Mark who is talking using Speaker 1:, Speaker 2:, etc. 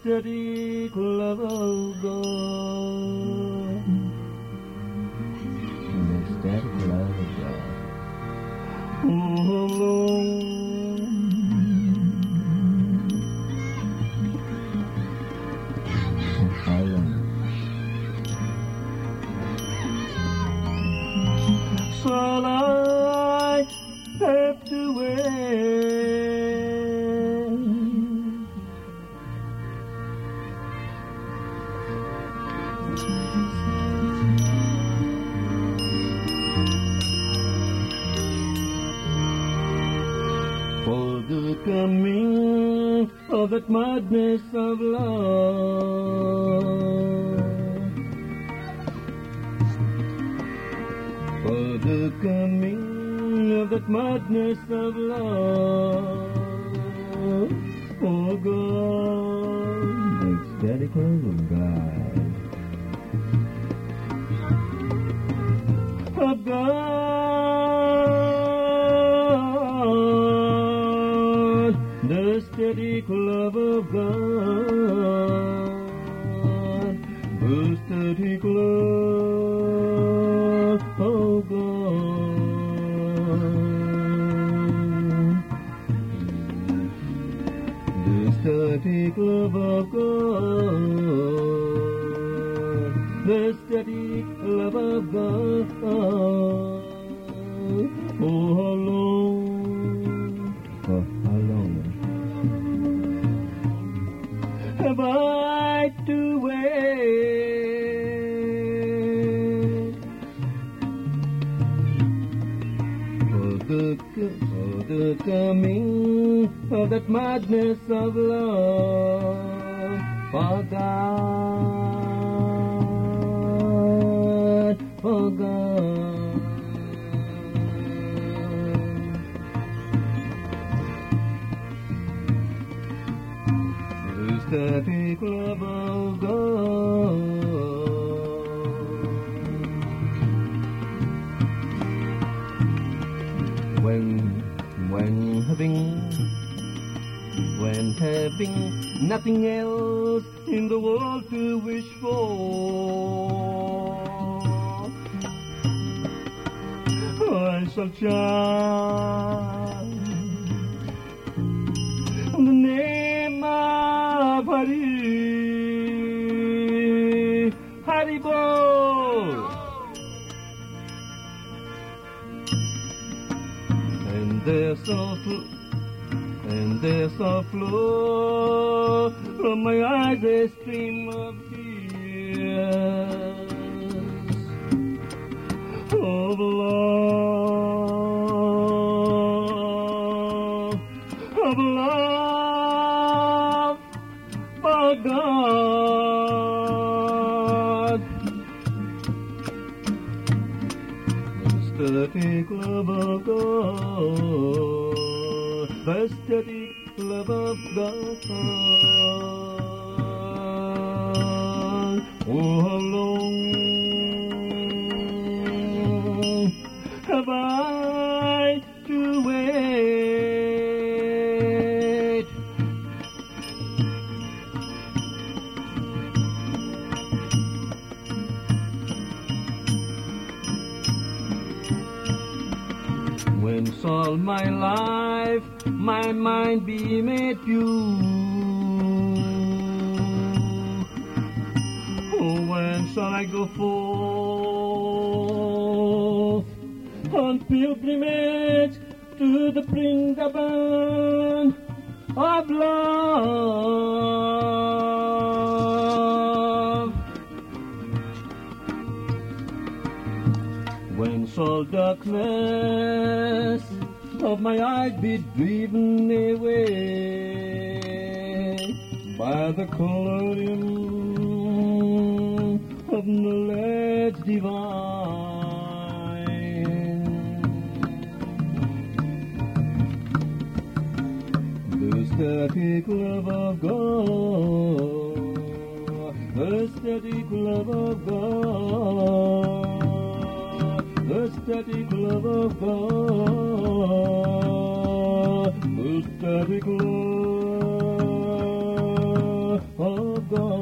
Speaker 1: steady love of God.
Speaker 2: The steady love of God.
Speaker 1: Oh Lord,
Speaker 2: How long?
Speaker 1: shall I have to wait? For the coming of that madness of love, for the coming of that madness of love, oh God,
Speaker 2: The ecstatic love of God.
Speaker 1: of God, the steady love of God, the steady love of God, the steady love of God, the steady love of God. Oh, how long
Speaker 2: For how long?
Speaker 1: have I to wait for the coming of that madness of love, for God, for God. The static love of God. When having nothing else in the world to wish for, I shall chant the name of Hari, Hari Bol. And there's a flow from my eyes a stream of tears of love, for God. The static love of God, the static love of God. Oh, how long have I to wait? When shall my life, my mind be made pure? Oh, when shall I go forth on pilgrimage to the Vrindavan of love? When shall darkness of my eyes be driven away by the colorium of knowledge divine? The static love of God, the static love of God, the static love of God, the static love of God.